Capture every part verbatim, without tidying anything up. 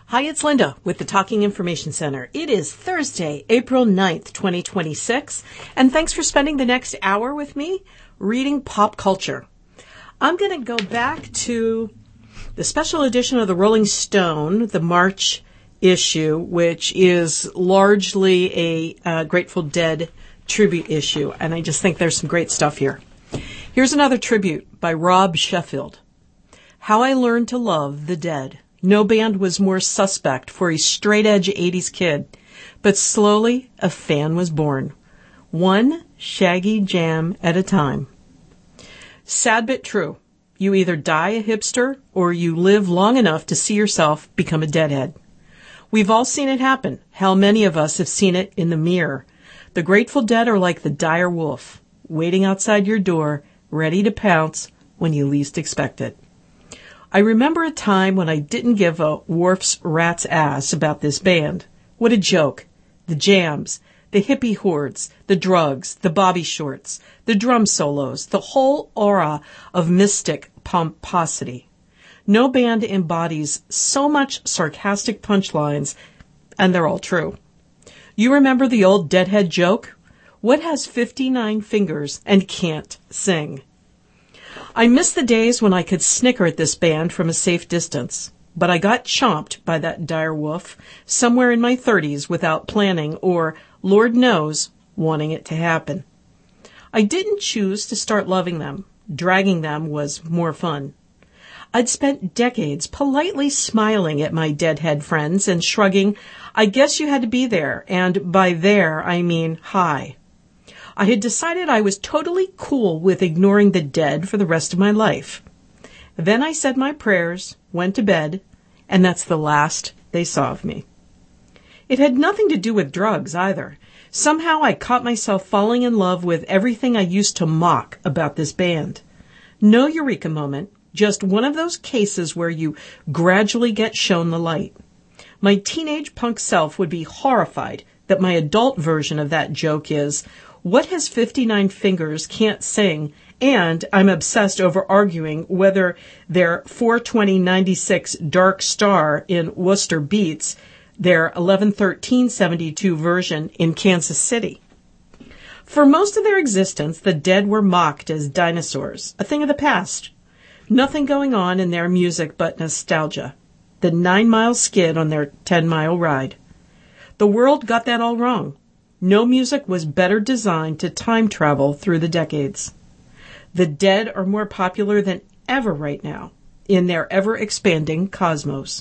Hi, it's Linda with the Talking Information Center. It is Thursday, April ninth, twenty twenty-six, and thanks for spending the next hour with me reading pop culture. I'm going to go back to the special edition of the Rolling Stone, the March issue, which is largely a uh, Grateful Dead tribute issue, and I just think there's some great stuff here. Here's another tribute by Rob Sheffield. How I Learned to Love the Dead. No band was more suspect for a straight-edge eighties kid, but slowly a fan was born. One shaggy jam at a time. Sad but true. You either die a hipster or you live long enough to see yourself become a deadhead. We've all seen it happen. How many of us have seen it in the mirror? The Grateful Dead are like the dire wolf, waiting outside your door, ready to pounce when you least expect it. I remember a time when I didn't give a Wharf's rat's ass about this band. What a joke. The jams, the hippie hordes, the drugs, the bobby shorts, the drum solos, the whole aura of mystic pomposity. No band embodies so much sarcastic punchlines, and they're all true. You remember the old Deadhead joke? What has fifty-nine fingers and can't sing? I miss the days when I could snicker at this band from a safe distance, but I got chomped by that dire wolf somewhere in my thirties without planning or, Lord knows, wanting it to happen. I didn't choose to start loving them. Dragging them was more fun. I'd spent decades politely smiling at my deadhead friends and shrugging, I guess you had to be there, and by there I mean hi. I had decided I was totally cool with ignoring the Dead for the rest of my life. Then I said my prayers, went to bed, and that's the last they saw of me. It had nothing to do with drugs either. Somehow I caught myself falling in love with everything I used to mock about this band. No eureka moment, just one of those cases where you gradually get shown the light. My teenage punk self would be horrified that my adult version of that joke is, what has fifty-nine fingers can't sing, and I'm obsessed over arguing whether their four twenty ninety-six Dark Star in Worcester beats their eleven thirteen seventy-two version in Kansas City. For most of their existence, the Dead were mocked as dinosaurs, a thing of the past. Nothing going on in their music but nostalgia. The nine-mile skid on their ten-mile ride. The world got that all wrong. No music was better designed to time travel through the decades. The Dead are more popular than ever right now in their ever-expanding cosmos.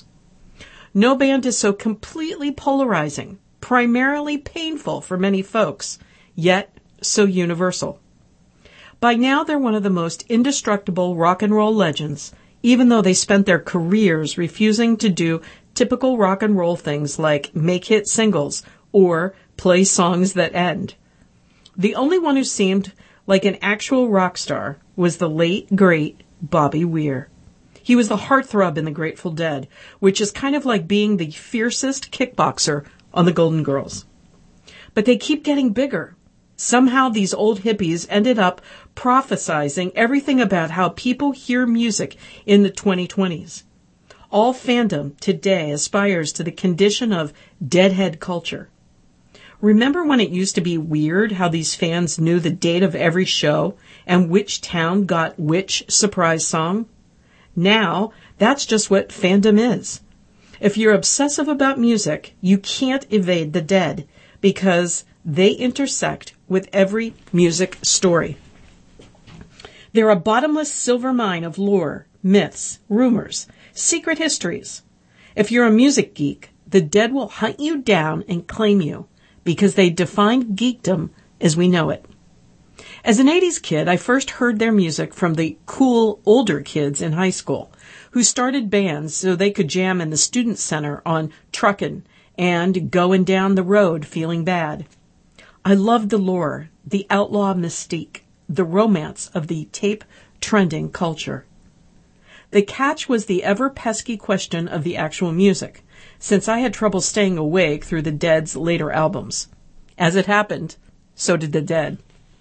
No band is so completely polarizing, primarily painful for many folks, yet so universal. By now, they're one of the most indestructible rock and roll legends, even though they spent their careers refusing to do typical rock and roll things like make hit singles or play songs that end. The only one who seemed like an actual rock star was the late, great Bobby Weir. He was the heartthrob in the Grateful Dead, which is kind of like being the fiercest kickboxer on the Golden Girls. But they keep getting bigger. Somehow these old hippies ended up prophesizing everything about how people hear music in the twenty twenties. All fandom today aspires to the condition of deadhead culture. Remember when it used to be weird how these fans knew the date of every show and which town got which surprise song? Now, that's just what fandom is. If you're obsessive about music, you can't evade the Dead because they intersect with every music story. They're a bottomless silver mine of lore, myths, rumors, secret histories. If you're a music geek, the Dead will hunt you down and claim you, because they defined geekdom as we know it. As an eighties kid, I first heard their music from the cool older kids in high school who started bands so they could jam in the student center on Truckin' and Going Down the Road Feeling Bad. I loved the lore, the outlaw mystique, the romance of the tape trending culture. The catch was the ever-pesky question of the actual music, since I had trouble staying awake through the Dead's later albums. As it happened, so did the Dead.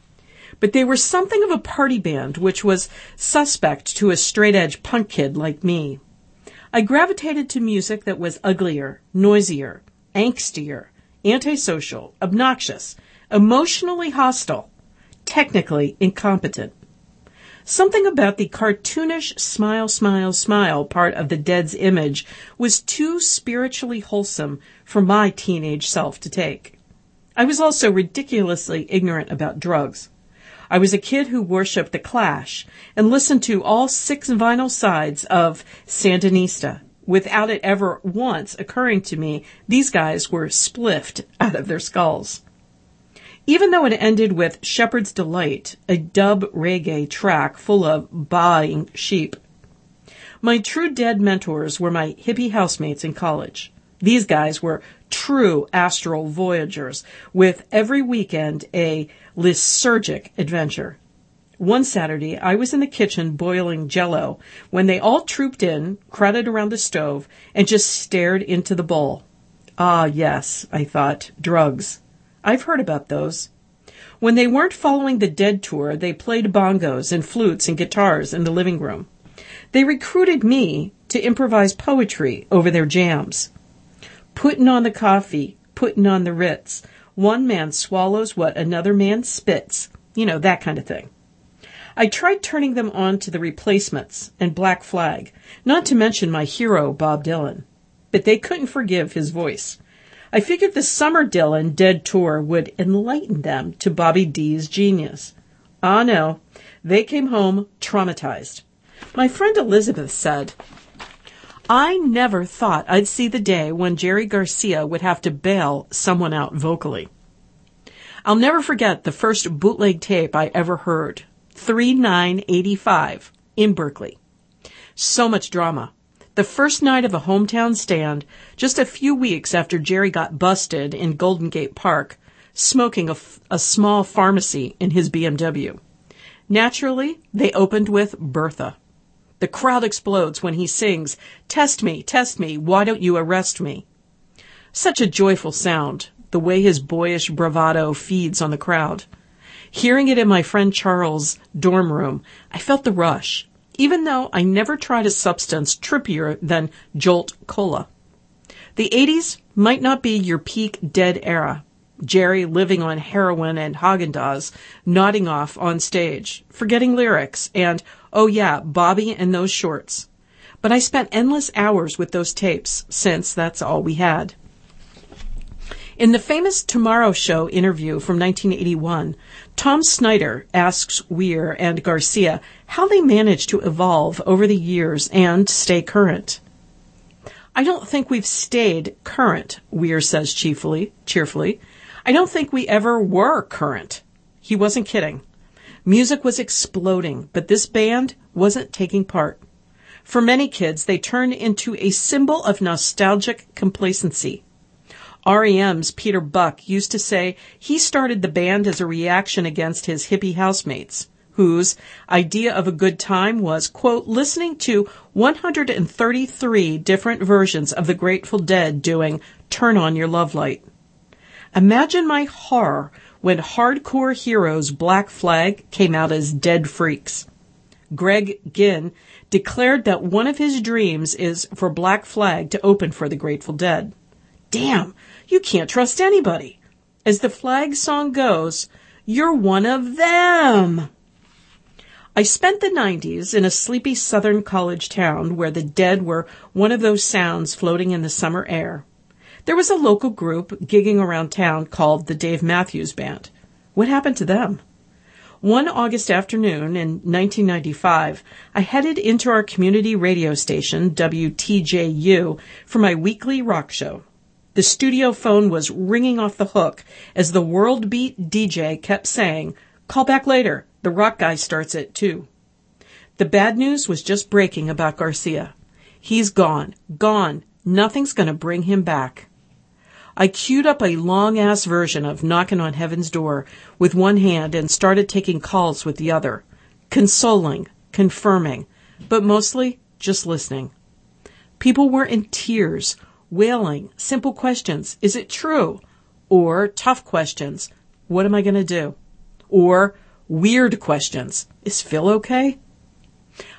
But they were something of a party band, which was suspect to a straight-edge punk kid like me. I gravitated to music that was uglier, noisier, angstier, antisocial, obnoxious, emotionally hostile, technically incompetent. Something about the cartoonish smile, smile, smile part of the Dead's image was too spiritually wholesome for my teenage self to take. I was also ridiculously ignorant about drugs. I was a kid who worshipped The Clash and listened to all six vinyl sides of Sandinista without it ever once occurring to me these guys were spliffed out of their skulls. Even though it ended with Shepherd's Delight, a dub reggae track full of baaing sheep. My true Dead mentors were my hippie housemates in college. These guys were true astral voyagers with every weekend a lysergic adventure. One Saturday, I was in the kitchen boiling Jell-O when they all trooped in, crowded around the stove, and just stared into the bowl. Ah, yes, I thought, drugs. I've heard about those. When they weren't following the Dead tour, they played bongos and flutes and guitars in the living room. They recruited me to improvise poetry over their jams. Puttin' on the coffee, puttin' on the Ritz. One man swallows what another man spits. You know, that kind of thing. I tried turning them on to the Replacements and Black Flag, not to mention my hero, Bob Dylan. But they couldn't forgive his voice. I figured the Summer Dylan Dead tour would enlighten them to Bobby D's genius. Ah, no. They came home traumatized. My friend Elizabeth said, I never thought I'd see the day when Jerry Garcia would have to bail someone out vocally. I'll never forget the first bootleg tape I ever heard, three nine eighty-five, in Berkeley. So much drama. The first night of a hometown stand, just a few weeks after Jerry got busted in Golden Gate Park, smoking a, f- a small pharmacy in his B M W. Naturally, they opened with Bertha. The crowd explodes when he sings, "Test me, test me, why don't you arrest me?" Such a joyful sound, the way his boyish bravado feeds on the crowd. Hearing it in my friend Charles' dorm room, I felt the rush, even though I never tried a substance trippier than Jolt Cola. The eighties might not be your peak Dead era. Jerry living on heroin and Haagen-Dazs, nodding off on stage, forgetting lyrics, and, oh yeah, Bobby and those shorts. But I spent endless hours with those tapes, since that's all we had. In the famous Tomorrow Show interview from nineteen eighty-one, Tom Snyder asks Weir and Garcia how they managed to evolve over the years and stay current. I don't think we've stayed current, Weir says cheerfully. cheerfully. I don't think we ever were current. He wasn't kidding. Music was exploding, but this band wasn't taking part. For many kids, they turned into a symbol of nostalgic complacency. R E M's Peter Buck used to say he started the band as a reaction against his hippie housemates, whose idea of a good time was, quote, listening to one hundred thirty-three different versions of the Grateful Dead doing Turn On Your Love Light. Imagine my horror when Hardcore Heroes Black Flag came out as Dead Freaks. Greg Ginn declared that one of his dreams is for Black Flag to open for the Grateful Dead. Damn, you can't trust anybody. As the Flag song goes, you're one of them. I spent the nineties in a sleepy southern college town where the Dead were one of those sounds floating in the summer air. There was a local group gigging around town called the Dave Matthews Band. What happened to them? One August afternoon in nineteen ninety-five, I headed into our community radio station, W T J U, for my weekly rock show. The studio phone was ringing off the hook as the World Beat D J kept saying, "Call back later. The rock guy starts at two." The bad news was just breaking about Garcia. He's gone. Gone. Nothing's going to bring him back. I queued up a long-ass version of Knockin' on Heaven's Door with one hand and started taking calls with the other, consoling, confirming, but mostly just listening. People were in tears, wailing, simple questions, is it true? Or tough questions, what am I going to do? Or weird questions, is Phil okay?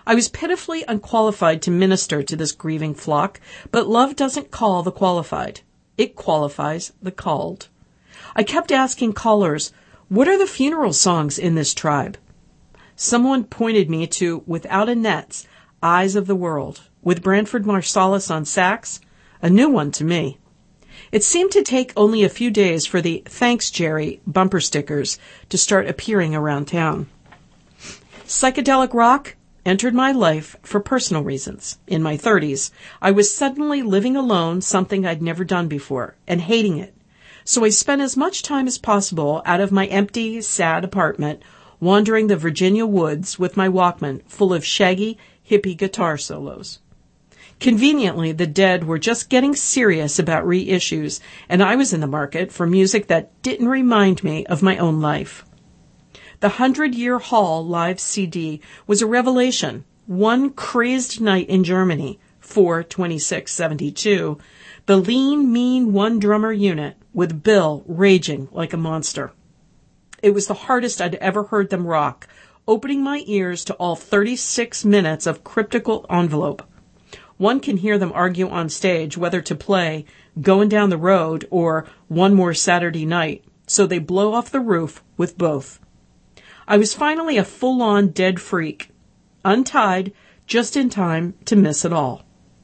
I was pitifully unqualified to minister to this grieving flock, but love doesn't call the qualified. It qualifies the called. I kept asking callers, what are the funeral songs in this tribe? Someone pointed me to Without a Net's Eyes of the World, with Branford Marsalis on sax, a new one to me. It seemed to take only a few days for the Thanks, Jerry bumper stickers to start appearing around town. Psychedelic rock entered my life for personal reasons. In my thirties, I was suddenly living alone, something I'd never done before, and hating it. So I spent as much time as possible out of my empty, sad apartment, wandering the Virginia woods with my Walkman full of shaggy, hippie guitar solos. Conveniently, the Dead were just getting serious about reissues, and I was in the market for music that didn't remind me of my own life. The Hundred Year Hall live C D was a revelation. One crazed night in Germany, four twenty-six seventy-two, the lean, mean one-drummer unit with Bill raging like a monster. It was the hardest I'd ever heard them rock, opening my ears to all thirty-six minutes of cryptical envelope. One can hear them argue on stage whether to play Going Down the Road or One More Saturday Night, so they blow off the roof with both. I was finally a full-on Dead freak, untied just in time to miss it all.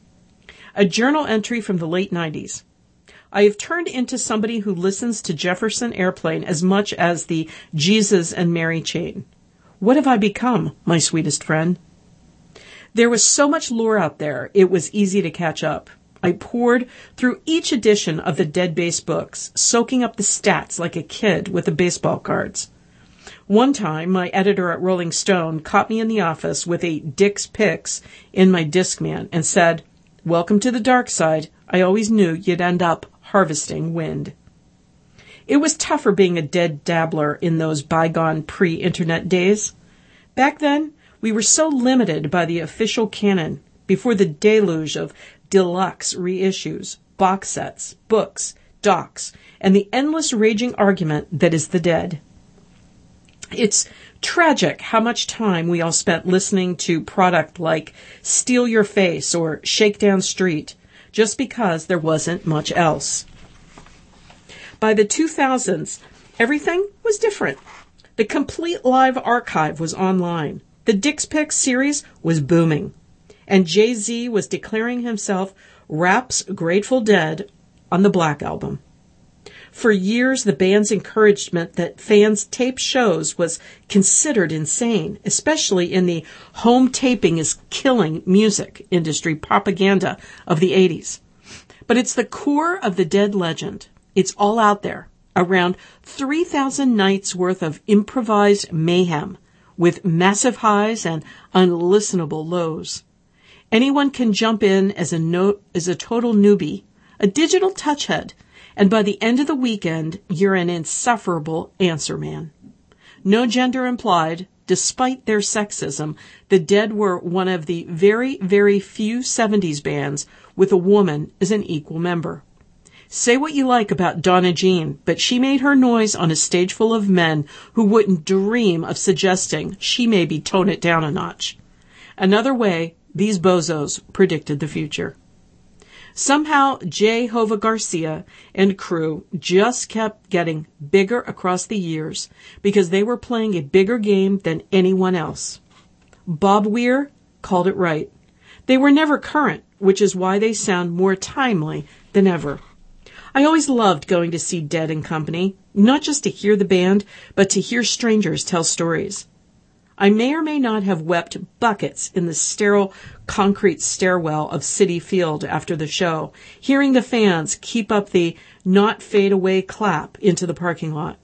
A journal entry from the late nineties. I have turned into somebody who listens to Jefferson Airplane as much as the Jesus and Mary chain. What have I become, my sweetest friend? There was so much lore out there, it was easy to catch up. I poured through each edition of the Dead Base books, soaking up the stats like a kid with the baseball cards. One time, my editor at Rolling Stone caught me in the office with a Dick's Picks in my Discman and said, "Welcome to the dark side. I always knew you'd end up harvesting wind." It was tougher being a Dead dabbler in those bygone pre-internet days. Back then, we were so limited by the official canon before the deluge of deluxe reissues, box sets, books, docs, and the endless raging argument that is the Dead. It's tragic how much time we all spent listening to product like Steal Your Face or Shakedown Street just because there wasn't much else. By the two thousands, everything was different. The complete live archive was online. The Dick's Picks series was booming. And Jay-Z was declaring himself Rap's Grateful Dead on the Black Album. For years, the band's encouragement that fans tape shows was considered insane, especially in the home taping is killing music industry propaganda of the eighties. But it's the core of the Dead legend. It's all out there. Around three thousand nights worth of improvised mayhem with massive highs and unlistenable lows. Anyone can jump in as a no- as a total newbie, a digital touchhead, and by the end of the weekend, you're an insufferable answer man. No gender implied, despite their sexism, the Dead were one of the very, very few seventies bands with a woman as an equal member. Say what you like about Donna Jean, but she made her noise on a stage full of men who wouldn't dream of suggesting she maybe tone it down a notch. Another way, these bozos predicted the future. Somehow, Jehovah Garcia and crew just kept getting bigger across the years because they were playing a bigger game than anyone else. Bob Weir called it right. They were never current, which is why they sound more timely than ever. I always loved going to see Dead and Company, not just to hear the band, but to hear strangers tell stories. I may or may not have wept buckets in the sterile concrete stairwell of Citi Field after the show, hearing the fans keep up the not fade away clap into the parking lot.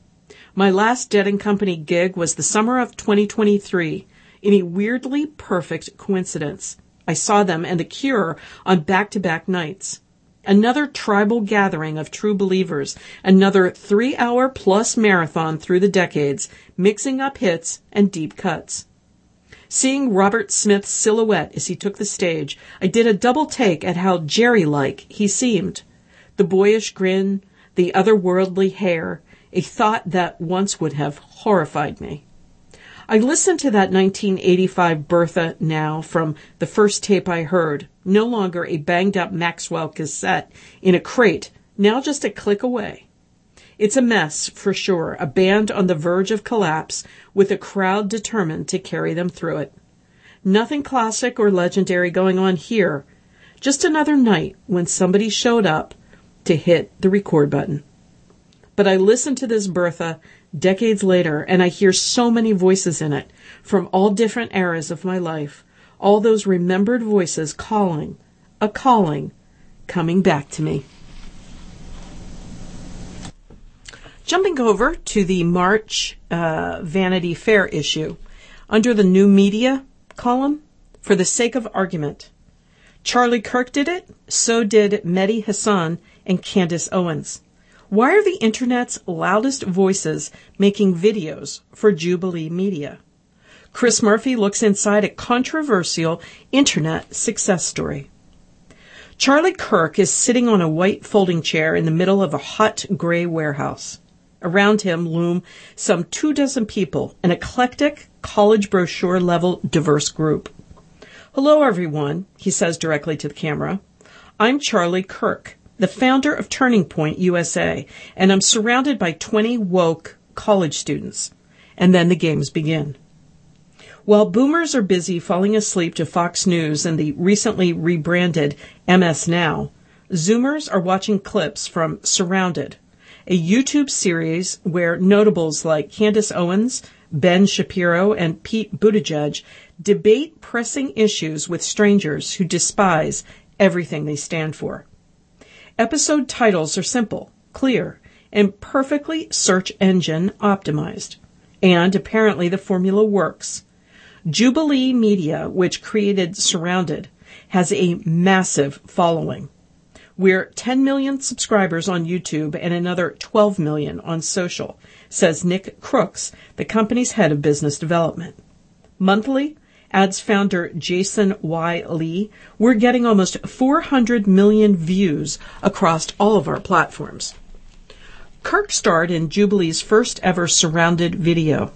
My last Dead and Company gig was the summer of twenty twenty-three, in a weirdly perfect coincidence. I saw them and The Cure on back-to-back nights. Another tribal gathering of true believers, another three-hour-plus marathon through the decades, mixing up hits and deep cuts. Seeing Robert Smith's silhouette as he took the stage, I did a double take at how Jerry-like he seemed. The boyish grin, the otherworldly hair, a thought that once would have horrified me. I listened to that nineteen eighty-five Bertha now from the first tape I heard, no longer a banged-up Maxwell cassette in a crate, now just a click away. It's a mess, for sure, a band on the verge of collapse with a crowd determined to carry them through it. Nothing classic or legendary going on here, just another night when somebody showed up to hit the record button. But I listened to this Bertha decades later, and I hear so many voices in it from all different eras of my life, all those remembered voices calling, a calling, coming back to me. Jumping over to the March uh, Vanity Fair issue, under the new media column, for the sake of argument. Charlie Kirk did it, so did Mehdi Hasan and Candace Owens. Why are the Internet's loudest voices making videos for Jubilee Media? Chris Murphy looks inside a controversial Internet success story. Charlie Kirk is sitting on a white folding chair in the middle of a hot gray warehouse. Around him loom some two dozen people, an eclectic, college brochure-level diverse group. "Hello, everyone," he says directly to the camera. "I'm Charlie Kirk, the founder of Turning Point U S A, and I'm surrounded by twenty woke college students." And then the games begin. While boomers are busy falling asleep to Fox News and the recently rebranded M S Now, Zoomers are watching clips from Surrounded, a YouTube series where notables like Candace Owens, Ben Shapiro, and Pete Buttigieg debate pressing issues with strangers who despise everything they stand for. Episode titles are simple, clear, and perfectly search engine optimized. And apparently the formula works. Jubilee Media, which created Surrounded, has a massive following. We're ten million subscribers on YouTube and another twelve million on social, says Nick Crooks, the company's head of business development. Monthly, adds founder Jason Y. Lee, we're getting almost four hundred million views across all of our platforms. Kirk starred in Jubilee's first ever Surrounded video.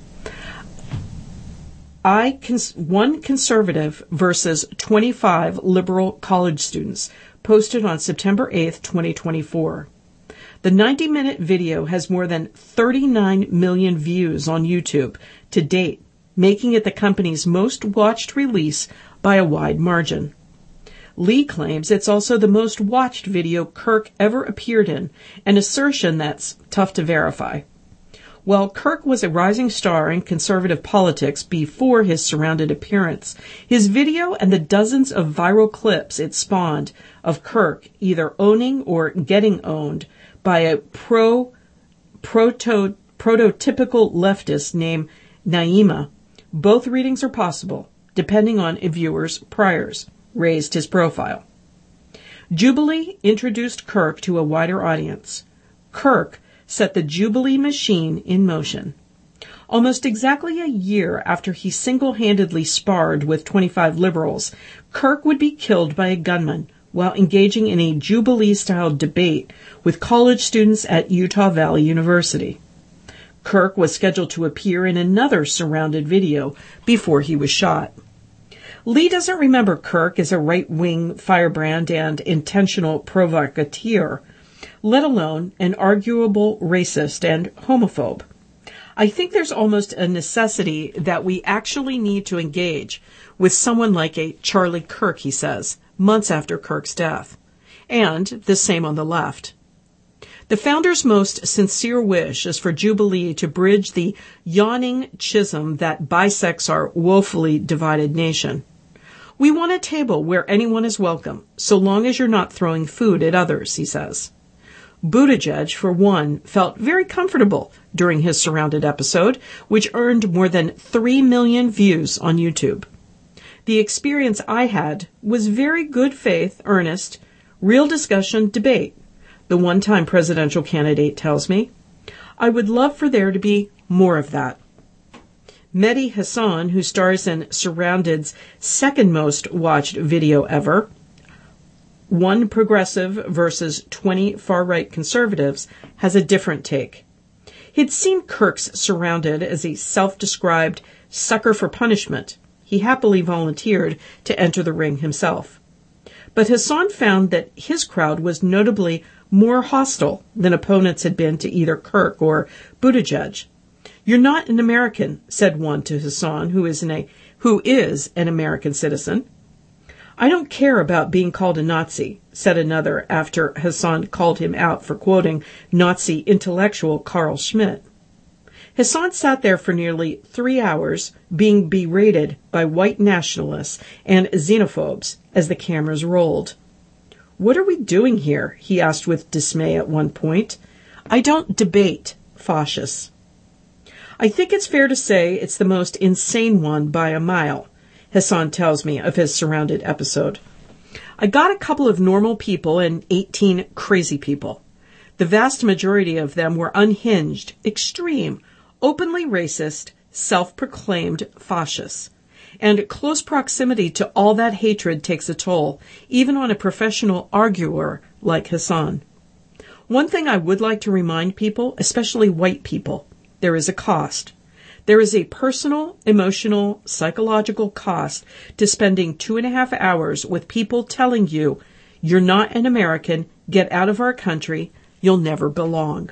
I cons- one conservative versus twenty-five liberal college students, posted on September eighth, twenty twenty-four. The ninety-minute video has more than thirty-nine million views on YouTube to date, making it the company's most watched release by a wide margin. Lee claims it's also the most watched video Kirk ever appeared in, an assertion that's tough to verify. While Kirk was a rising star in conservative politics before his Surrounded appearance, his video and the dozens of viral clips it spawned of Kirk either owning or getting owned by a pro, proto, prototypical leftist named Naima, both readings are possible, depending on a viewer's priors, raised his profile. Jubilee introduced Kirk to a wider audience. Kirk set the Jubilee machine in motion. Almost exactly a year after he single-handedly sparred with twenty-five liberals, Kirk would be killed by a gunman while engaging in a Jubilee-style debate with college students at Utah Valley University. Kirk was scheduled to appear in another Surrounded video before he was shot. Lee doesn't remember Kirk as a right-wing firebrand and intentional provocateur, let alone an arguable racist and homophobe. I think there's almost a necessity that we actually need to engage with someone like a Charlie Kirk, he says, months after Kirk's death. And the same on the left. The founder's most sincere wish is for Jubilee to bridge the yawning chasm that bisects our woefully divided nation. We want a table where anyone is welcome, so long as you're not throwing food at others, he says. Buttigieg, for one, felt very comfortable during his Surrounded episode, which earned more than three million views on YouTube. The experience I had was very good faith, earnest, real discussion, debate, the one-time presidential candidate tells me. I would love for there to be more of that. Mehdi Hasan, who stars in Surrounded's second most watched video ever, one progressive versus twenty far-right conservatives, has a different take. He'd seen Kirks surrounded as a self-described sucker for punishment. He happily volunteered to enter the ring himself. But Hassan found that his crowd was notably more hostile than opponents had been to either Kirk or Buttigieg. "You're not an American," said one to Hassan, who is, an a, who is an American citizen. "I don't care about being called a Nazi," said another after Hassan called him out for quoting Nazi intellectual Carl Schmitt. Hassan sat there for nearly three hours, being berated by white nationalists and xenophobes as the cameras rolled. "What are we doing here?" he asked with dismay at one point. "I don't debate fascists." "I think it's fair to say it's the most insane one by a mile," Hassan tells me of his surrounded episode. "I got a couple of normal people and eighteen crazy people. The vast majority of them were unhinged, extreme, openly racist, self-proclaimed fascists. And close proximity to all that hatred takes a toll, even on a professional arguer like Hassan. One thing I would like to remind people, especially white people, there is a cost. There is a personal, emotional, psychological cost to spending two and a half hours with people telling you, you're not an American, get out of our country, you'll never belong."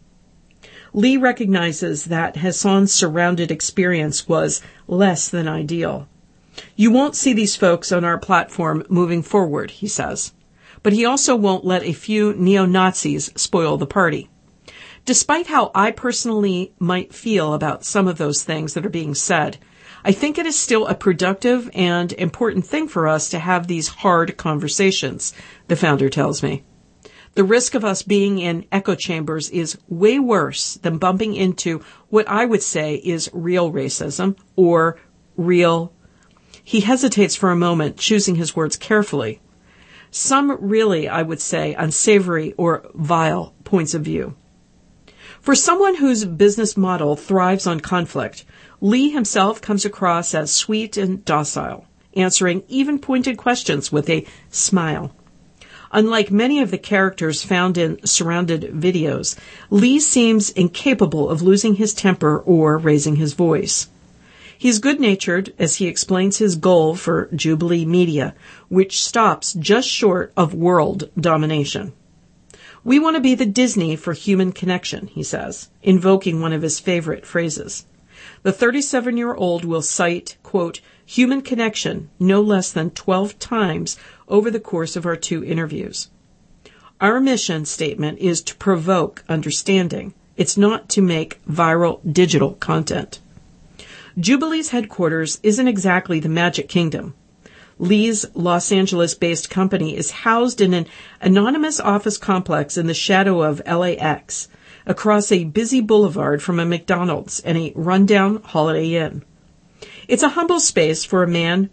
Lee recognizes that Hassan's surrounded experience was less than ideal. "You won't see these folks on our platform moving forward," he says. But he also won't let a few neo-Nazis spoil the party. Despite how I personally might feel about some of those things that are being said, I think it is still a productive and important thing for us to have these hard conversations, the founder tells me. The risk of us being in echo chambers is way worse than bumping into what I would say is real racism or real... He hesitates for a moment, choosing his words carefully. Some really, I would say, unsavory or vile points of view. For someone whose business model thrives on conflict, Lee himself comes across as sweet and docile, answering even pointed questions with a smile. Unlike many of the characters found in surrounded videos, Lee seems incapable of losing his temper or raising his voice. He's good-natured as he explains his goal for Jubilee Media, which stops just short of world domination. "We want to be the Disney for human connection," he says, invoking one of his favorite phrases. The thirty-seven-year-old will cite, quote, human connection no less than twelve times over the course of our two interviews. Our mission statement is to provoke understanding. It's not to make viral digital content. Jubilee's headquarters isn't exactly the Magic Kingdom. Lee's Los Angeles-based company is housed in an anonymous office complex in the shadow of L A X, across a busy boulevard from a McDonald's and a rundown Holiday Inn. It's a humble space for a man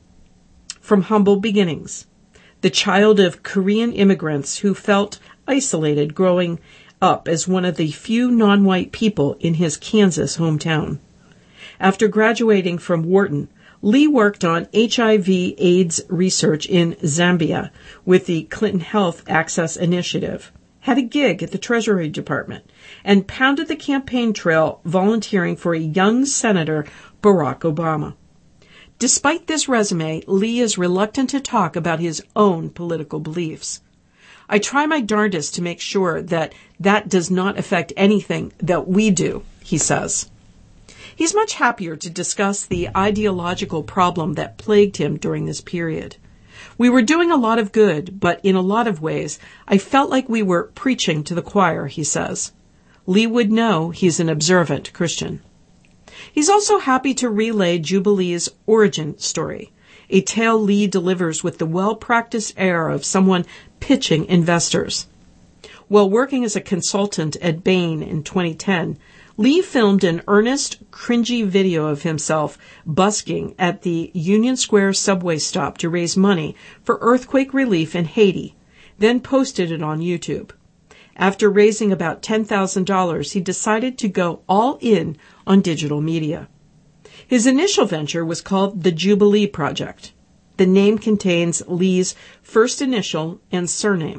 from humble beginnings, the child of Korean immigrants who felt isolated growing up as one of the few non-white people in his Kansas hometown. After graduating from Wharton, Lee worked on H I V AIDS research in Zambia with the Clinton Health Access Initiative, had a gig at the Treasury Department, and pounded the campaign trail volunteering for a young Senator, Barack Obama. Despite this resume, Lee is reluctant to talk about his own political beliefs. I try my darndest to make sure that that does not affect anything that we do, he says. He's much happier to discuss the ideological problem that plagued him during this period. We were doing a lot of good, but in a lot of ways, I felt like we were preaching to the choir, he says. Lee would know he's an observant Christian. He's also happy to relay Jubilee's origin story, a tale Lee delivers with the well-practiced air of someone pitching investors. While working as a consultant at Bain in twenty ten, Lee filmed an earnest, cringy video of himself busking at the Union Square subway stop to raise money for earthquake relief in Haiti, then posted it on YouTube. After raising about ten thousand dollars, he decided to go all in on digital media. His initial venture was called the Jubilee Project. The name contains Lee's first initial and surname,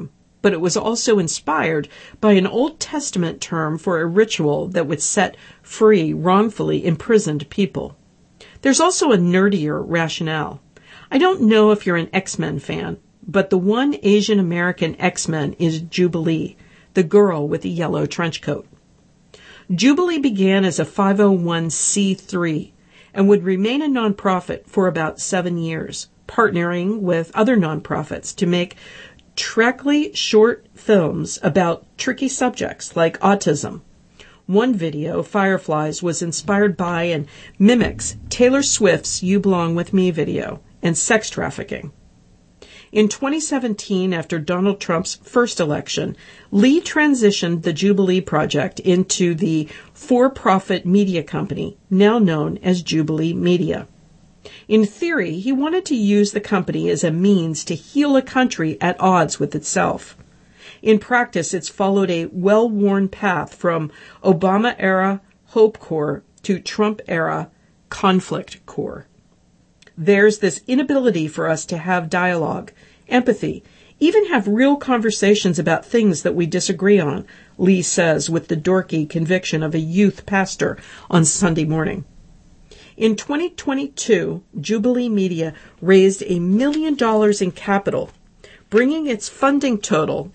but it was also inspired by an Old Testament term for a ritual that would set free wrongfully imprisoned people. There's also a nerdier rationale. I don't know if you're an X-Men fan, but the one Asian American X-Men is Jubilee, the girl with the yellow trench coat. Jubilee began as a five oh one c three and would remain a nonprofit for about seven years, partnering with other nonprofits to make treacly short films about tricky subjects like autism. One video, Fireflies, was inspired by and mimics Taylor Swift's You Belong With Me video and sex trafficking. In twenty seventeen, after Donald Trump's first election, Lee transitioned the Jubilee Project into the for-profit media company, now known as Jubilee Media. In theory, he wanted to use the company as a means to heal a country at odds with itself. In practice, it's followed a well-worn path from Obama-era Hope Corps to Trump-era Conflict Corps. There's this inability for us to have dialogue, empathy, even have real conversations about things that we disagree on, Lee says with the dorky conviction of a youth pastor on Sunday morning. In twenty twenty-two, Jubilee Media raised a million dollars in capital, bringing its funding total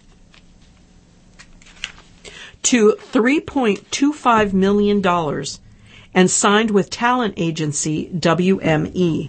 to three point two five million dollars and signed with talent agency W M E.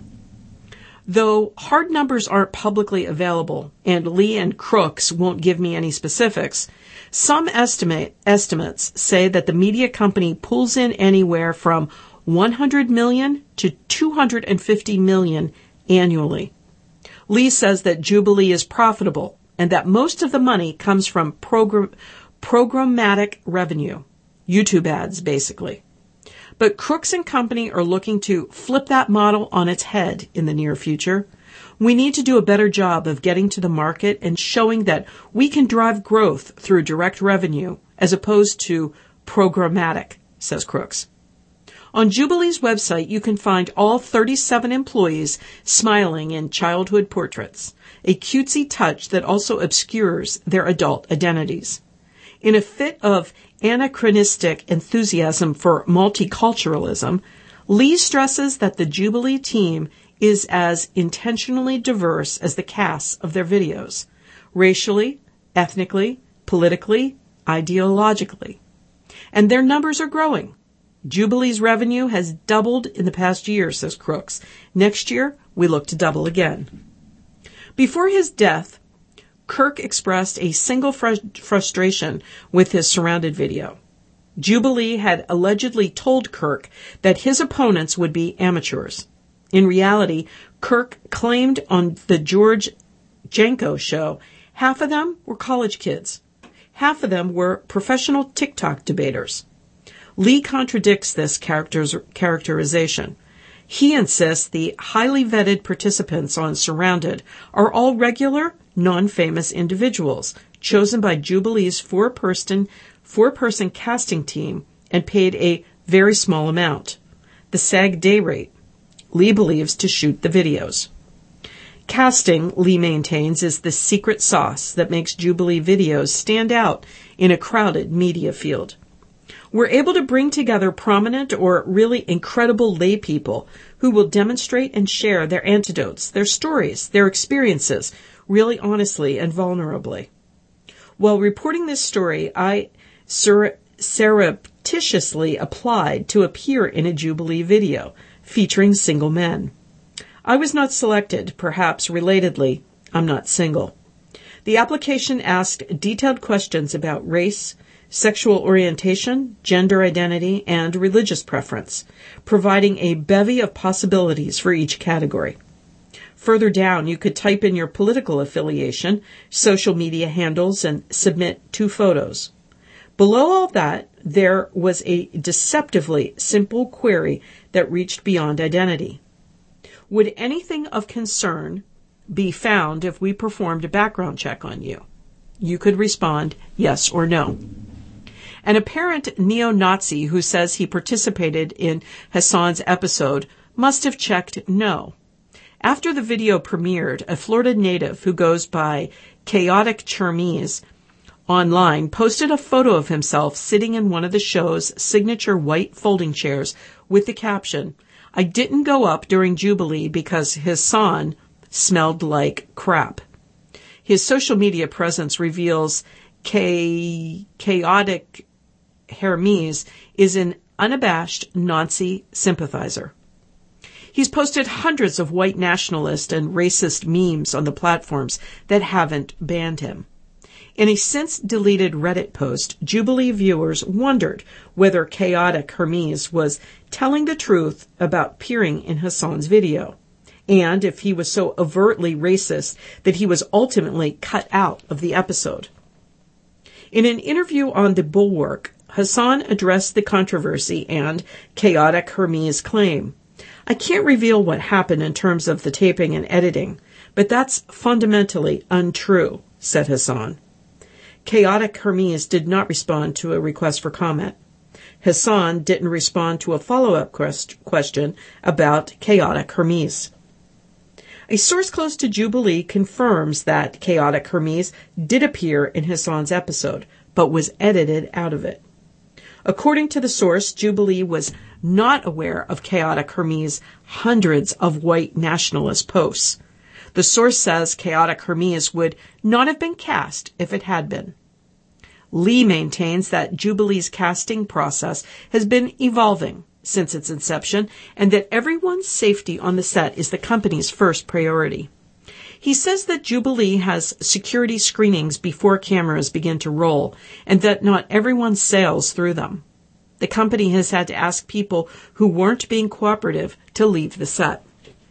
Though hard numbers aren't publicly available, and Lee and Crooks won't give me any specifics, some estimate, estimates say that the media company pulls in anywhere from one hundred million dollars to two hundred fifty million dollars annually. Lee says that Jubilee is profitable and that most of the money comes from program, programmatic revenue, YouTube ads basically. But Crooks and Company are looking to flip that model on its head in the near future. We need to do a better job of getting to the market and showing that we can drive growth through direct revenue as opposed to programmatic, says Crooks. On Jubilee's website, you can find all thirty-seven employees smiling in childhood portraits, a cutesy touch that also obscures their adult identities. In a fit of anachronistic enthusiasm for multiculturalism, Lee stresses that the Jubilee team is as intentionally diverse as the casts of their videos, racially, ethnically, politically, ideologically. And their numbers are growing. Jubilee's revenue has doubled in the past year, says Crooks. Next year, we look to double again. Before his death, Kirk expressed a single fr- frustration with his Surrounded video. Jubilee had allegedly told Kirk that his opponents would be amateurs. In reality, Kirk claimed on the George Janko show, half of them were college kids. Half of them were professional TikTok debaters. Lee contradicts this characterization. He insists the highly vetted participants on Surrounded are all regular, non-famous individuals chosen by Jubilee's four-person, four-person casting team and paid a very small amount, the SAG day rate, Lee believes, to shoot the videos. Casting, Lee maintains, is the secret sauce that makes Jubilee videos stand out in a crowded media field. We're able to bring together prominent or really incredible lay people who will demonstrate and share their anecdotes, their stories, their experiences, really honestly and vulnerably. While reporting this story, I sur- surreptitiously applied to appear in a Jubilee video featuring single men. I was not selected, perhaps relatedly, I'm not single. The application asked detailed questions about race, sexual orientation, gender identity, and religious preference, providing a bevy of possibilities for each category. Further down, you could type in your political affiliation, social media handles, and submit two photos. Below all that, there was a deceptively simple query that reached beyond identity. Would anything of concern be found if we performed a background check on you? You could respond yes or no. An apparent neo-Nazi who says he participated in Hassan's episode must have checked no. After the video premiered, a Florida native who goes by Chaotic Chermies, online, posted a photo of himself sitting in one of the show's signature white folding chairs with the caption, "I didn't go up during Jubilee because Hassan smelled like crap." His social media presence reveals Cha- Chaotic Hermes is an unabashed Nazi sympathizer. He's posted hundreds of white nationalist and racist memes on the platforms that haven't banned him. In a since-deleted Reddit post, Jubilee viewers wondered whether Chaotic Hermes was telling the truth about peering in Hassan's video, and if he was so overtly racist that he was ultimately cut out of the episode. In an interview on The Bulwark, Hassan addressed the controversy and Chaotic Hermes' claim. "I can't reveal what happened in terms of the taping and editing, but that's fundamentally untrue," said Hassan. Chaotic Hermes did not respond to a request for comment. Hassan didn't respond to a follow-up quest- question about Chaotic Hermes. A source close to Jubilee confirms that Chaotic Hermes did appear in Hassan's episode, but was edited out of it. According to the source, Jubilee was not aware of Chaotic Hermes' hundreds of white nationalist posts. The source says Chaotic Hermes would not have been cast if it had been. Lee maintains that Jubilee's casting process has been evolving since its inception and that everyone's safety on the set is the company's first priority. He says that Jubilee has security screenings before cameras begin to roll and that not everyone sails through them. The company has had to ask people who weren't being cooperative to leave the set.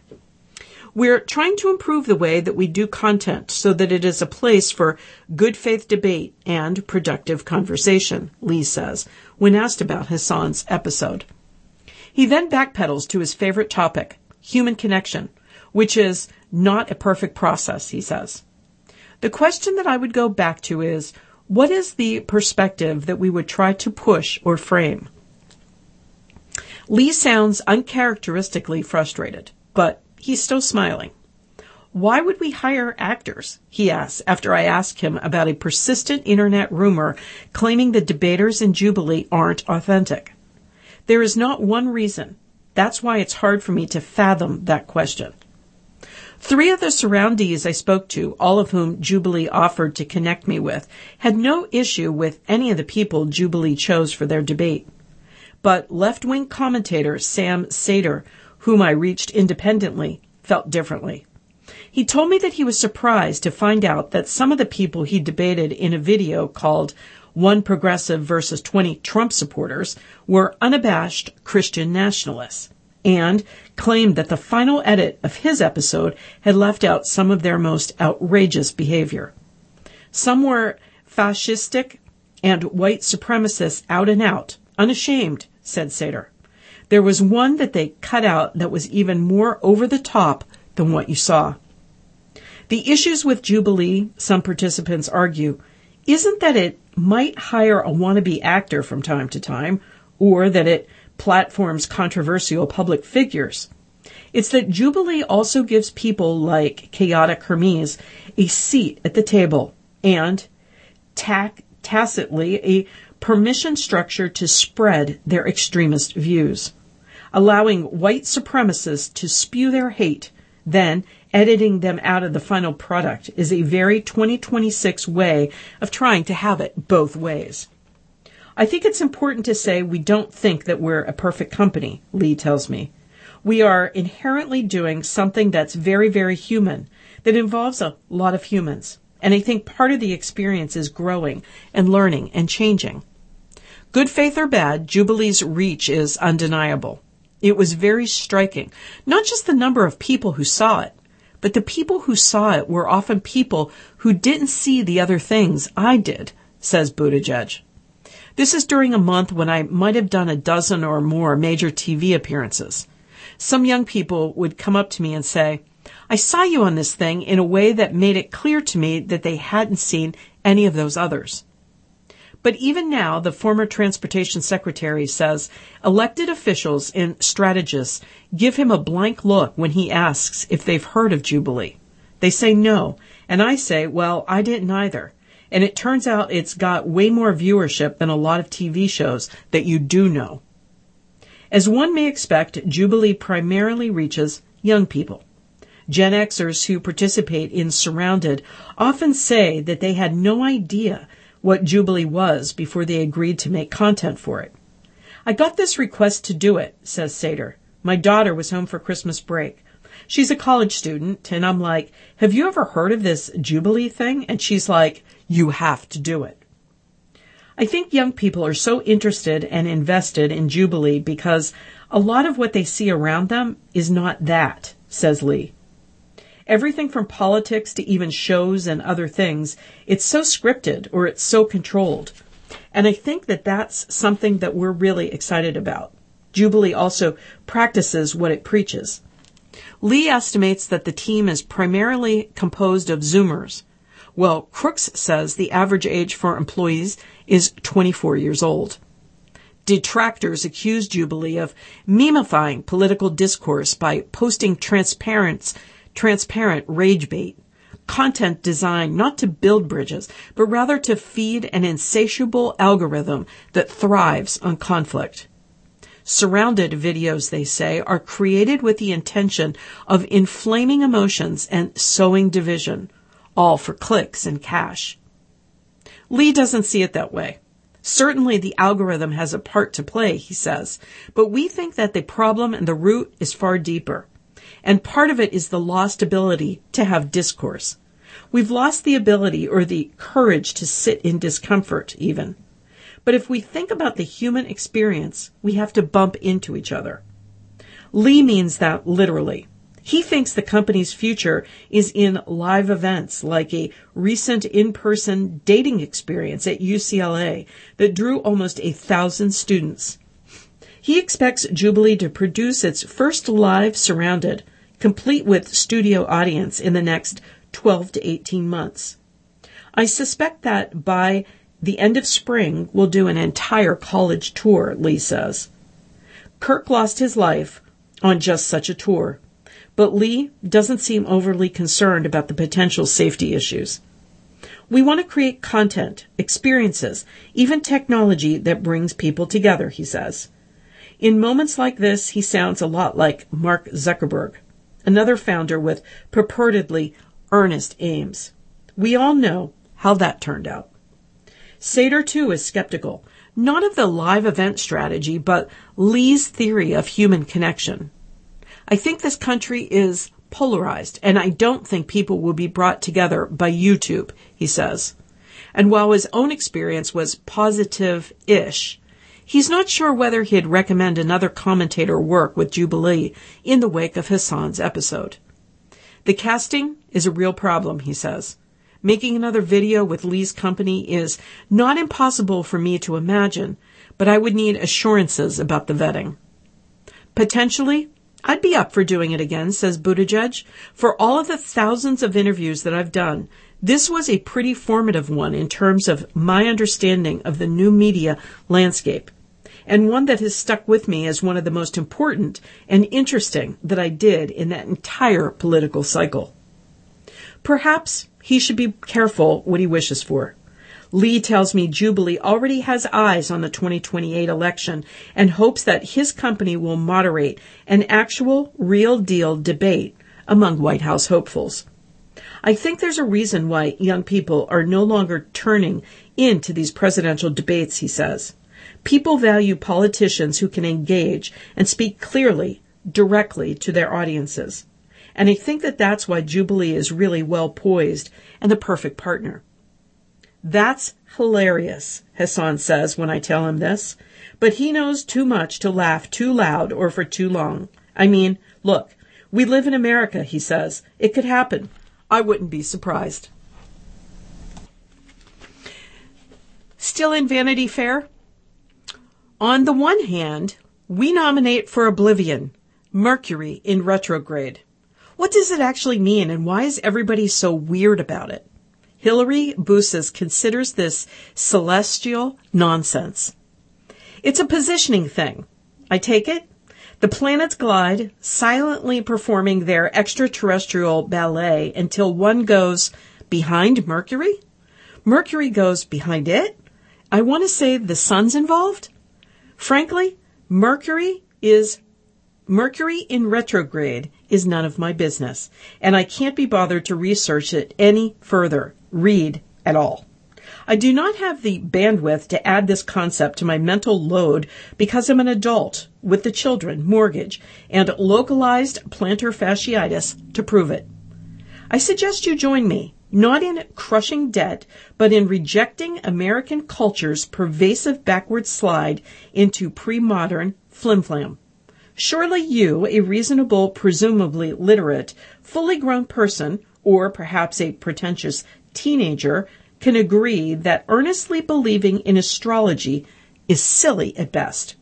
"We're trying to improve the way that we do content so that it is a place for good faith debate and productive conversation," Lee says, when asked about Hassan's episode. He then backpedals to his favorite topic, human connection, which is not a perfect process, he says. The question that I would go back to is, what is the perspective that we would try to push or frame? Lee sounds uncharacteristically frustrated, but he's still smiling. "Why would we hire actors?" he asks after I ask him about a persistent internet rumor claiming the debaters in Jubilee aren't authentic. There is not one reason. That's why it's hard for me to fathom that question. Three of the surroundees I spoke to, all of whom Jubilee offered to connect me with, had no issue with any of the people Jubilee chose for their debate. But left-wing commentator Sam Seder, whom I reached independently, felt differently. He told me that he was surprised to find out that some of the people he debated in a video called One Progressive versus twenty Trump Supporters were unabashed Christian nationalists, and claimed that the final edit of his episode had left out some of their most outrageous behavior. Some were fascistic and white supremacists out and out, unashamed, said Seder. There was one that they cut out that was even more over the top than what you saw. The issues with Jubilee, some participants argue, isn't that it might hire a wannabe actor from time to time, or that it platforms controversial public figures. It's that Jubilee also gives people like Chaotic Hermes a seat at the table and, tac- tacitly, a permission structure to spread their extremist views, allowing white supremacists to spew their hate, then editing them out of the final product is a very twenty twenty-six way of trying to have it both ways. I think it's important to say we don't think that we're a perfect company, Lee tells me. We are inherently doing something that's very, very human, that involves a lot of humans. And I think part of the experience is growing and learning and changing. Good faith or bad, Jubilee's reach is undeniable. It was very striking, not just the number of people who saw it, but the people who saw it were often people who didn't see the other things I did, says Buttigieg. This is during a month when I might have done a dozen or more major T V appearances. Some young people would come up to me and say, I saw you on this thing in a way that made it clear to me that they hadn't seen any of those others. But even now, the former transportation secretary says elected officials and strategists give him a blank look when he asks if they've heard of Jubilee. They say no, And I say, well, I didn't either. And it turns out it's got way more viewership than a lot of T V shows that you do know. As one may expect, Jubilee primarily reaches young people. Gen Xers who participate in Surrounded often say that they had no idea what Jubilee was before they agreed to make content for it. I got this request to do it, says Sater. My daughter was home for Christmas break. She's a college student, and I'm like, have you ever heard of this Jubilee thing? And she's like, you have to do it. I think young people are so interested and invested in Jubilee because a lot of what they see around them is not that, says Lee. Everything from politics to even shows and other things, it's so scripted or it's so controlled. And I think that that's something that we're really excited about. Jubilee also practices what it preaches. Lee estimates that the team is primarily composed of Zoomers. Well, Crooks says the average age for employees is twenty-four years old. Detractors accuse Jubilee of memifying political discourse by posting transparent, transparent rage bait, content designed not to build bridges, but rather to feed an insatiable algorithm that thrives on conflict. Surrounded videos, they say, are created with the intention of inflaming emotions and sowing division, all for clicks and cash. Lee doesn't see it that way. Certainly the algorithm has a part to play, he says, but we think that the problem and the root is far deeper. And part of it is the lost ability to have discourse. We've lost the ability or the courage to sit in discomfort, even. But if we think about the human experience, we have to bump into each other. Lee means that literally. He thinks the company's future is in live events like a recent in-person dating experience at U C L A that drew almost a thousand students. He expects Jubilee to produce its first live Surrounded, complete with studio audience, in the next twelve to eighteen months. I suspect that by the end of spring, we'll do an entire college tour, Lee says. Kirk lost his life on just such a tour. But Lee doesn't seem overly concerned about the potential safety issues. We want to create content, experiences, even technology that brings people together, he says. In moments like this, he sounds a lot like Mark Zuckerberg, another founder with purportedly earnest aims. We all know how that turned out. Sater, too, is skeptical, not of the live event strategy, but Lee's theory of human connection. I think this country is polarized, and I don't think people will be brought together by YouTube, he says. And while his own experience was positive-ish, he's not sure whether he'd recommend another commentator work with Jubilee in the wake of Hassan's episode. The casting is a real problem, he says. Making another video with Lee's company is not impossible for me to imagine, but I would need assurances about the vetting. Potentially, I'd be up for doing it again, says Buttigieg. For all of the thousands of interviews that I've done, this was a pretty formative one in terms of my understanding of the new media landscape, and one that has stuck with me as one of the most important and interesting that I did in that entire political cycle. Perhaps he should be careful what he wishes for. Lee tells me Jubilee already has eyes on the twenty twenty-eight election and hopes that his company will moderate an actual, real-deal debate among White House hopefuls. I think there's a reason why young people are no longer turning into these presidential debates, he says. People value politicians who can engage and speak clearly, directly to their audiences. And I think that that's why Jubilee is really well poised and the perfect partner. That's hilarious, Hassan says when I tell him this, but he knows too much to laugh too loud or for too long. I mean, look, we live in America, he says. It could happen. I wouldn't be surprised. Still in Vanity Fair? On the one hand, we nominate for Oblivion, Mercury in retrograde. What does it actually mean, and why is everybody so weird about it? Hillary Boussis considers this celestial nonsense. It's a positioning thing. I take it. The planets glide, silently performing their extraterrestrial ballet until one goes behind Mercury? Mercury goes behind it? I want to say the sun's involved? Frankly, Mercury is Mercury in retrograde is none of my business, and I can't be bothered to research it any further, read at all. I do not have the bandwidth to add this concept to my mental load because I'm an adult with the children, mortgage, and localized plantar fasciitis to prove it. I suggest you join me, not in crushing debt, but in rejecting American culture's pervasive backward slide into pre-modern flim-flam. Surely you, a reasonable, presumably literate, fully grown person, or perhaps a pretentious teenager, can agree that earnestly believing in astrology is silly at best.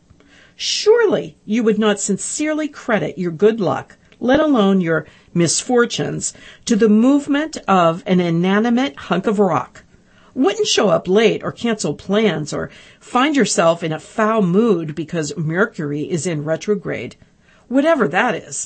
Surely you would not sincerely credit your good luck, let alone your misfortunes, to the movement of an inanimate hunk of rock. Wouldn't show up late or cancel plans or find yourself in a foul mood because Mercury is in retrograde, whatever that is.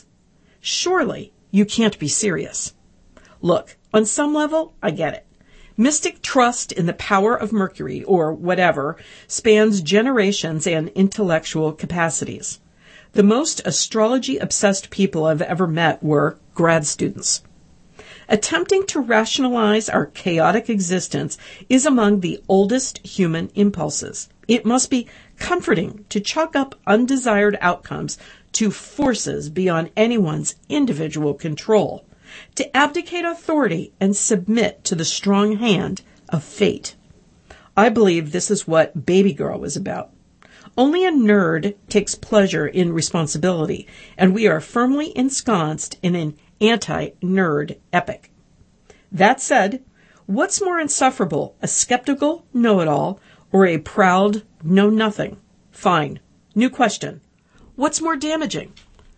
Surely you can't be serious. Look, on some level, I get it. Mystic trust in the power of Mercury, or whatever, spans generations and intellectual capacities. The most astrology-obsessed people I've ever met were grad students. Attempting to rationalize our chaotic existence is among the oldest human impulses. It must be comforting to chalk up undesired outcomes to forces beyond anyone's individual control, to abdicate authority and submit to the strong hand of fate. I believe this is what Baby Girl was about. Only a nerd takes pleasure in responsibility, and we are firmly ensconced in an anti-nerd epic. That said, what's more insufferable, a skeptical know-it-all or a proud know-nothing? Fine. New question. What's more damaging?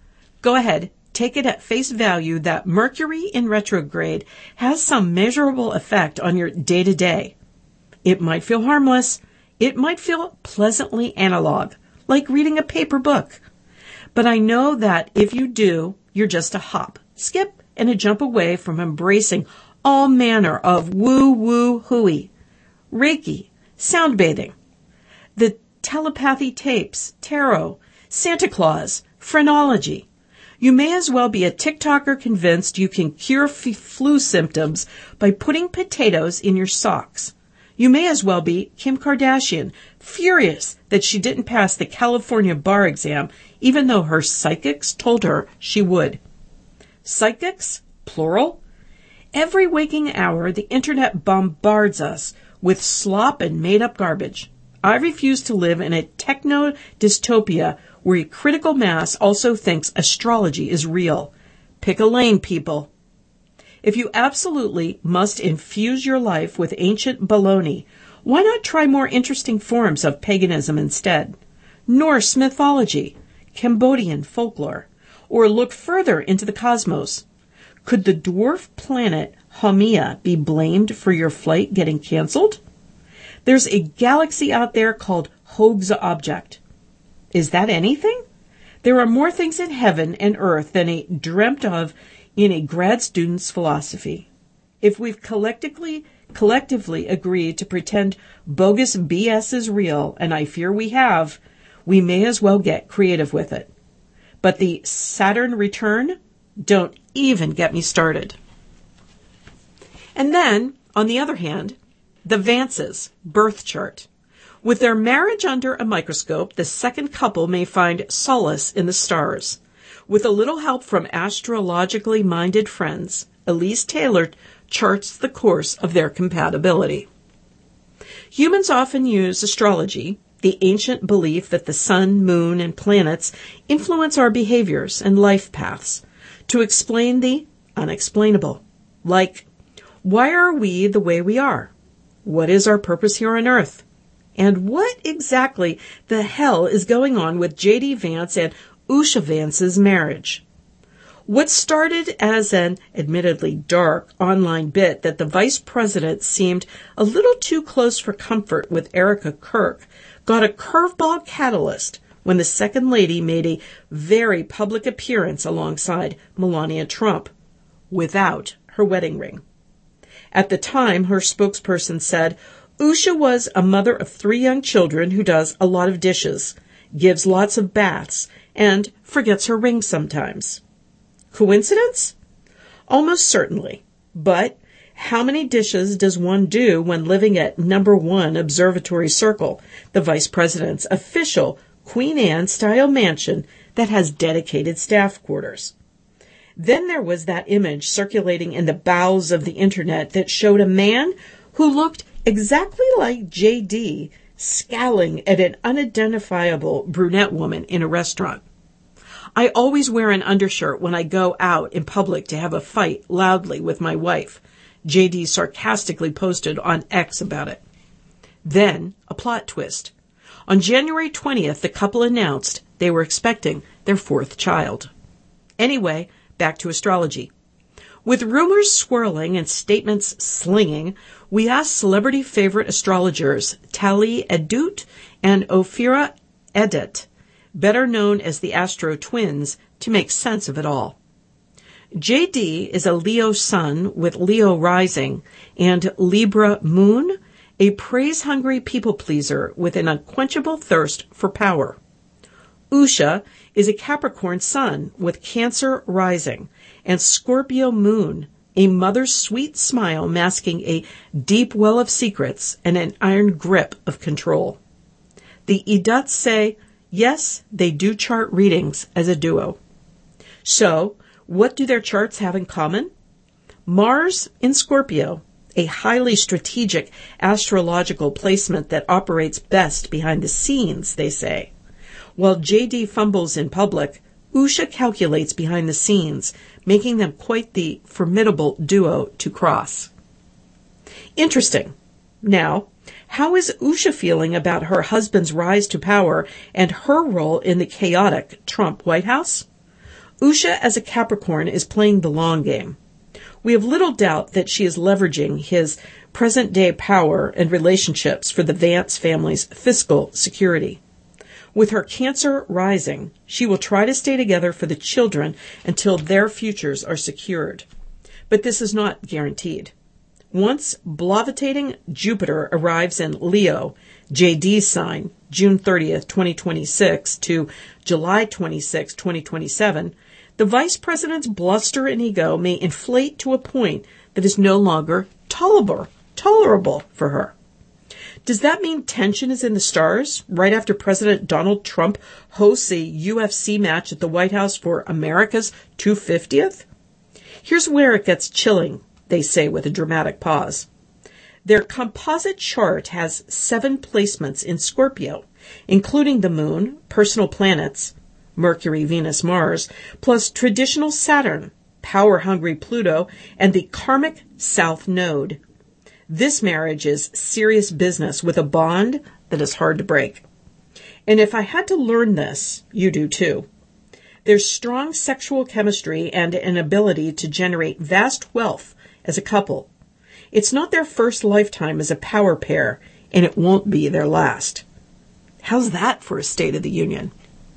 Go ahead. Take it at face value that Mercury in retrograde has some measurable effect on your day-to-day. It might feel harmless. It might feel pleasantly analog, like reading a paper book. But I know that if you do, you're just a hop, skip, and a jump away from embracing all manner of woo-woo-hooey, Reiki, sound bathing, the telepathy tapes, tarot, Santa Claus, phrenology. You may as well be a TikToker convinced you can cure f- flu symptoms by putting potatoes in your socks. You may as well be Kim Kardashian, furious that she didn't pass the California bar exam, even though her psychics told her she would. Psychics, plural? Every waking hour, the internet bombards us with slop and made-up garbage. I refuse to live in a techno-dystopia where a critical mass also thinks astrology is real. Pick a lane, people. If you absolutely must infuse your life with ancient baloney, why not try more interesting forms of paganism instead? Norse mythology, Cambodian folklore, or look further into the cosmos. Could the dwarf planet Haumea be blamed for your flight getting canceled? There's a galaxy out there called Hoag's Object. Is that anything? There are more things in heaven and earth than a dreamt of in a grad student's philosophy. If we've collectively collectively agreed to pretend bogus B S is real, and I fear we have, we may as well get creative with it. But the Saturn return? Don't even get me started. And then, on the other hand, the Vances' birth chart. With their marriage under a microscope, the second couple may find solace in the stars. With a little help from astrologically minded friends, Elise Taylor charts the course of their compatibility. Humans often use astrology, the ancient belief that the sun, moon, and planets influence our behaviors and life paths, to explain the unexplainable. Like, why are we the way we are? What is our purpose here on Earth? And what exactly the hell is going on with J D Vance and Usha Vance's marriage? What started as an admittedly dark online bit that the vice president seemed a little too close for comfort with Erica Kirk got a curveball catalyst when the second lady made a very public appearance alongside Melania Trump without her wedding ring. At the time, her spokesperson said, Usha was a mother of three young children who does a lot of dishes, gives lots of baths, and forgets her ring sometimes. Coincidence? Almost certainly. But how many dishes does one do when living at number one Observatory Circle, the vice president's official Queen Anne-style mansion that has dedicated staff quarters? Then there was that image circulating in the bowels of the internet that showed a man who looked exactly like J D scowling at an unidentifiable brunette woman in a restaurant. I always wear an undershirt when I go out in public to have a fight loudly with my wife, J D sarcastically posted on X about it. Then, a plot twist. On January twentieth, the couple announced they were expecting their fourth child. Anyway, back to astrology. With rumors swirling and statements slinging, we asked celebrity favorite astrologers Tali Edut and Ophira Edet, better known as the Astro Twins, to make sense of it all. J D is a Leo sun with Leo rising and Libra moon, a praise-hungry people-pleaser with an unquenchable thirst for power. Usha is a Capricorn sun with Cancer rising and Scorpio moon, a mother's sweet smile masking a deep well of secrets and an iron grip of control. The Eduts say, yes, they do chart readings as a duo. So, what do their charts have in common? Mars in Scorpio, a highly strategic astrological placement that operates best behind the scenes, they say. While J D fumbles in public, Usha calculates behind the scenes, making them quite the formidable duo to cross. Interesting. Now, how is Usha feeling about her husband's rise to power and her role in the chaotic Trump White House? Usha, as a Capricorn, is playing the long game. We have little doubt that she is leveraging his present-day power and relationships for the Vance family's fiscal security. With her Cancer rising, she will try to stay together for the children until their futures are secured. But this is not guaranteed. Once blavitating Jupiter arrives in Leo, J D's sign, June thirtieth, twenty twenty-six to July twenty-sixth, twenty twenty-seven, the vice president's bluster and ego may inflate to a point that is no longer tolerable, tolerable for her. Does that mean tension is in the stars right after President Donald Trump hosts a U F C match at the White House for America's two hundred fiftieth? Here's where it gets chilling, they say with a dramatic pause. Their composite chart has seven placements in Scorpio, including the moon, personal planets, Mercury, Venus, Mars, plus traditional Saturn, power-hungry Pluto, and the karmic South Node. This marriage is serious business with a bond that is hard to break. And if I had to learn this, you do too. There's strong sexual chemistry and an ability to generate vast wealth as a couple. It's not their first lifetime as a power pair, and it won't be their last. How's that for a State of the Union?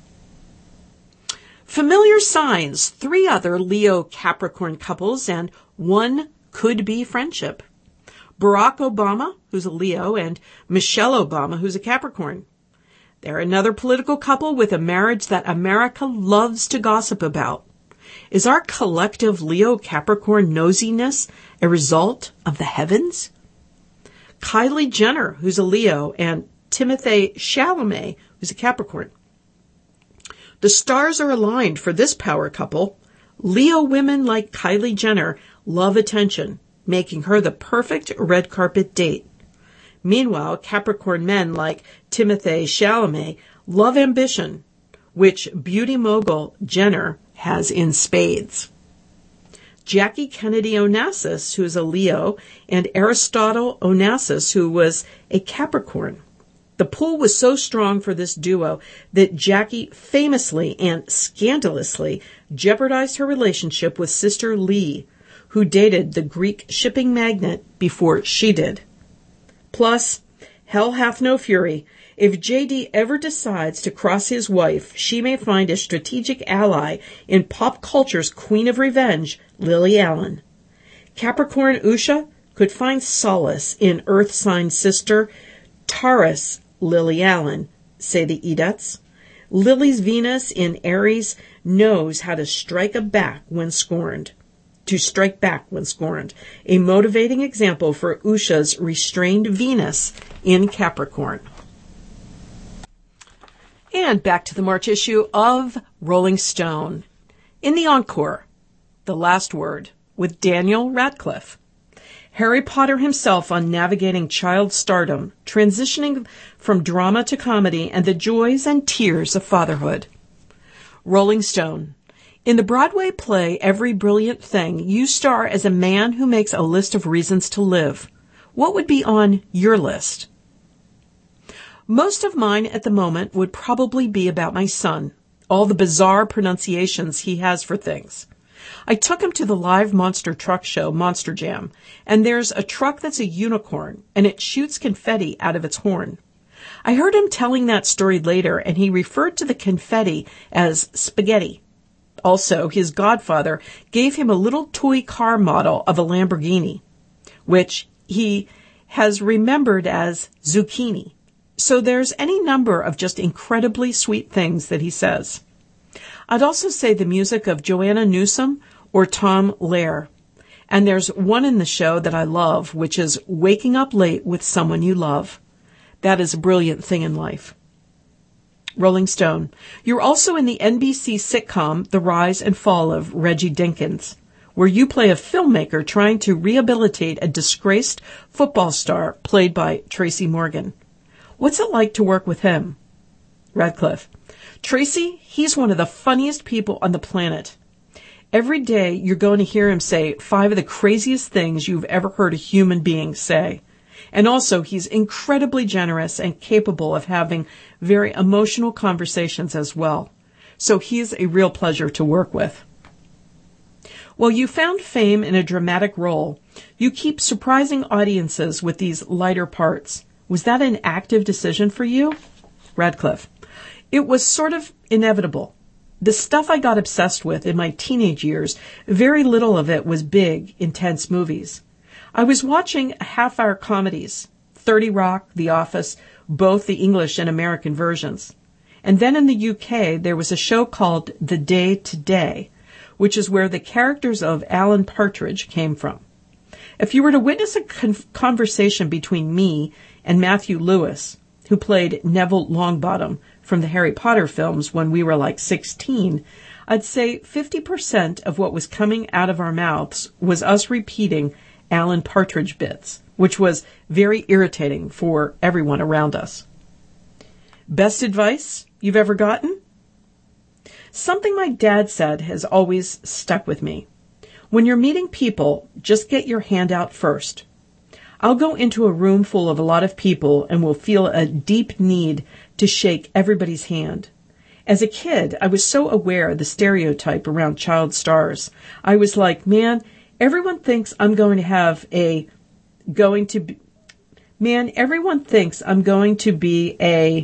Familiar signs, three other Leo-Capricorn couples, and one could-be friendship. Barack Obama, who's a Leo, and Michelle Obama, who's a Capricorn. They're another political couple with a marriage that America loves to gossip about. Is our collective Leo-Capricorn nosiness a result of the heavens? Kylie Jenner, who's a Leo, and Timothée Chalamet, who's a Capricorn. The stars are aligned for this power couple. Leo women like Kylie Jenner love attention, making her the perfect red carpet date. Meanwhile, Capricorn men like Timothée Chalamet love ambition, which beauty mogul Jenner has in spades. Jackie Kennedy Onassis, who is a Leo, and Aristotle Onassis, who was a Capricorn. The pull was so strong for this duo that Jackie famously and scandalously jeopardized her relationship with sister Lee, who dated the Greek shipping magnate before she did. Plus, hell hath no fury. If J D ever decides to cross his wife, she may find a strategic ally in pop culture's queen of revenge, Lily Allen. Capricorn Usha could find solace in earth sign sister Taurus Lily Allen, say the Edets. Lily's Venus in Aries knows how to strike a back when scorned. To strike back when scorned. A motivating example for Usha's restrained Venus in Capricorn. And back to the March issue of Rolling Stone. In the encore, The Last Word, with Daniel Radcliffe. Harry Potter himself on navigating child stardom, transitioning from drama to comedy, and the joys and tears of fatherhood. Rolling Stone. In the Broadway play Every Brilliant Thing, you star as a man who makes a list of reasons to live. What would be on your list? Most of mine at the moment would probably be about my son, all the bizarre pronunciations he has for things. I took him to the live monster truck show, Monster Jam, and there's a truck that's a unicorn, and it shoots confetti out of its horn. I heard him telling that story later, and he referred to the confetti as spaghetti. Also, his godfather gave him a little toy car model of a Lamborghini, which he has remembered as zucchini. So there's any number of just incredibly sweet things that he says. I'd also say the music of Joanna Newsom or Tom Lehrer. And there's one in the show that I love, which is Waking Up Late with Someone You Love. That is a brilliant thing in life. Rolling Stone. You're also in the N B C sitcom The Rise and Fall of Reggie Dinkins, where you play a filmmaker trying to rehabilitate a disgraced football star played by Tracy Morgan. What's it like to work with him? Radcliffe. Tracy, he's one of the funniest people on the planet. Every day you're going to hear him say five of the craziest things you've ever heard a human being say. And also, he's incredibly generous and capable of having very emotional conversations as well. So he's a real pleasure to work with. While you found fame in a dramatic role, you keep surprising audiences with these lighter parts. Was that an active decision for you? Radcliffe. It was sort of inevitable. The stuff I got obsessed with in my teenage years, very little of it was big, intense movies. I was watching half-hour comedies, thirty Rock, The Office, both the English and American versions. And then in the U K, there was a show called The Day Today, which is where the characters of Alan Partridge came from. If you were to witness a con- conversation between me and Matthew Lewis, who played Neville Longbottom from the Harry Potter films when we were like sixteen, I'd say fifty percent of what was coming out of our mouths was us repeating Alan Partridge bits, which was very irritating for everyone around us. Best advice you've ever gotten? Something my dad said has always stuck with me. When you're meeting people, just get your hand out first. I'll go into a room full of a lot of people and will feel a deep need to shake everybody's hand. As a kid, I was so aware of the stereotype around child stars. I was like, man, everyone thinks I'm going to have a, going to be, man, everyone thinks I'm going to be a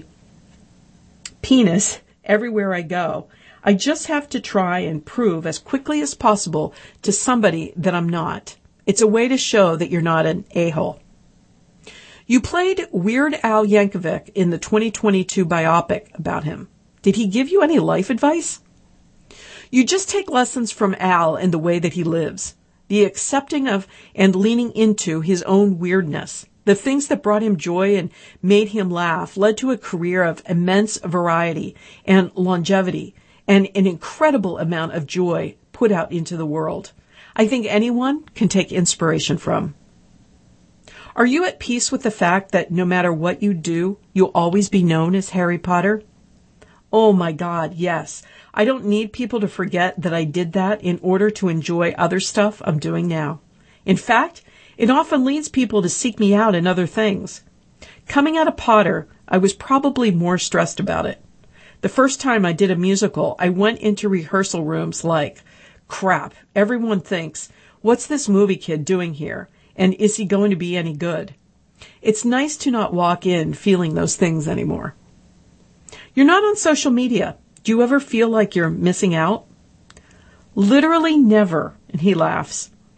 penis everywhere I go. I just have to try and prove as quickly as possible to somebody that I'm not. It's a way to show that you're not an a-hole. You played Weird Al Yankovic in the twenty twenty-two biopic about him. Did he give you any life advice? You just take lessons from Al in the way that he lives, the accepting of and leaning into his own weirdness. The things that brought him joy and made him laugh led to a career of immense variety and longevity and an incredible amount of joy put out into the world. I think anyone can take inspiration from. Are you at peace with the fact that no matter what you do, you'll always be known as Harry Potter? Oh my God, yes. I don't need people to forget that I did that in order to enjoy other stuff I'm doing now. In fact, it often leads people to seek me out in other things. Coming out of Potter, I was probably more stressed about it. The first time I did a musical, I went into rehearsal rooms like, crap, everyone thinks, what's this movie kid doing here? And is he going to be any good? It's nice to not walk in feeling those things anymore. You're not on social media. Do you ever feel like you're missing out? Literally never, and he laughs.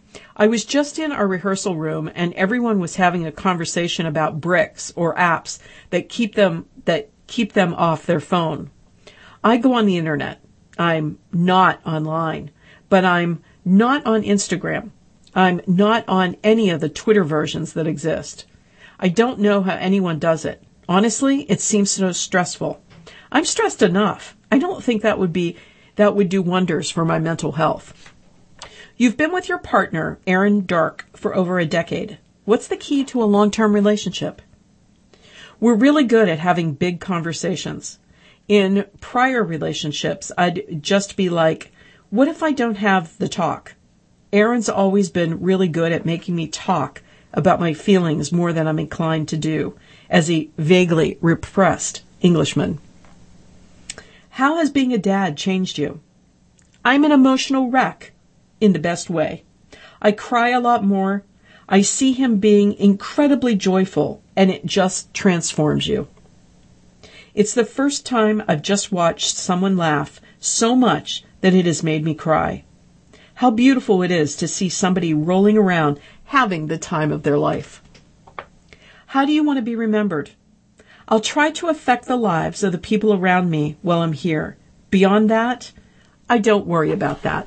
I was just in our rehearsal room and everyone was having a conversation about bricks or apps that keep them that keep them off their phone. I go on the internet. I'm not online, but I'm not on Instagram. I'm not on any of the Twitter versions that exist. I don't know how anyone does it. Honestly, it seems so stressful. I'm stressed enough. I don't think that would be that would do wonders for my mental health. You've been with your partner, Aaron Dark, for over a decade. What's the key to a long-term relationship? We're really good at having big conversations. In prior relationships, I'd just be like, what if I don't have the talk? Aaron's always been really good at making me talk about my feelings more than I'm inclined to do, as a vaguely repressed Englishman. How has being a dad changed you? I'm an emotional wreck, in the best way. I cry a lot more. I see him being incredibly joyful, and it just transforms you. It's the first time I've just watched someone laugh so much that it has made me cry. How beautiful it is to see somebody rolling around having the time of their life. How do you want to be remembered? I'll try to affect the lives of the people around me while I'm here. Beyond that, I don't worry about that.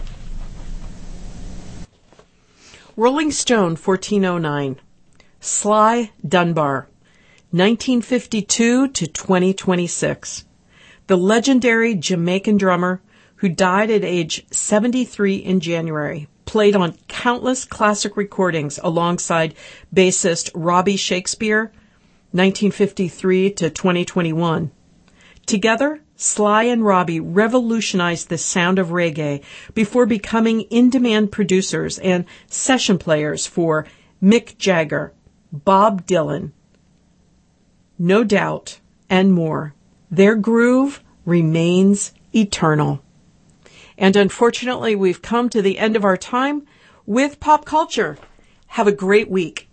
Rolling Stone, fourteen oh nine. Sly Dunbar, nineteen fifty-two to twenty twenty-six. The legendary Jamaican drummer who died at age seventy-three in January, played on countless classic recordings alongside bassist Robbie Shakespeare, nineteen fifty-three to twenty twenty-one. Together, Sly and Robbie revolutionized the sound of reggae before becoming in-demand producers and session players for Mick Jagger, Bob Dylan, No Doubt, and more. Their groove remains eternal. And unfortunately, we've come to the end of our time with pop culture. Have a great week.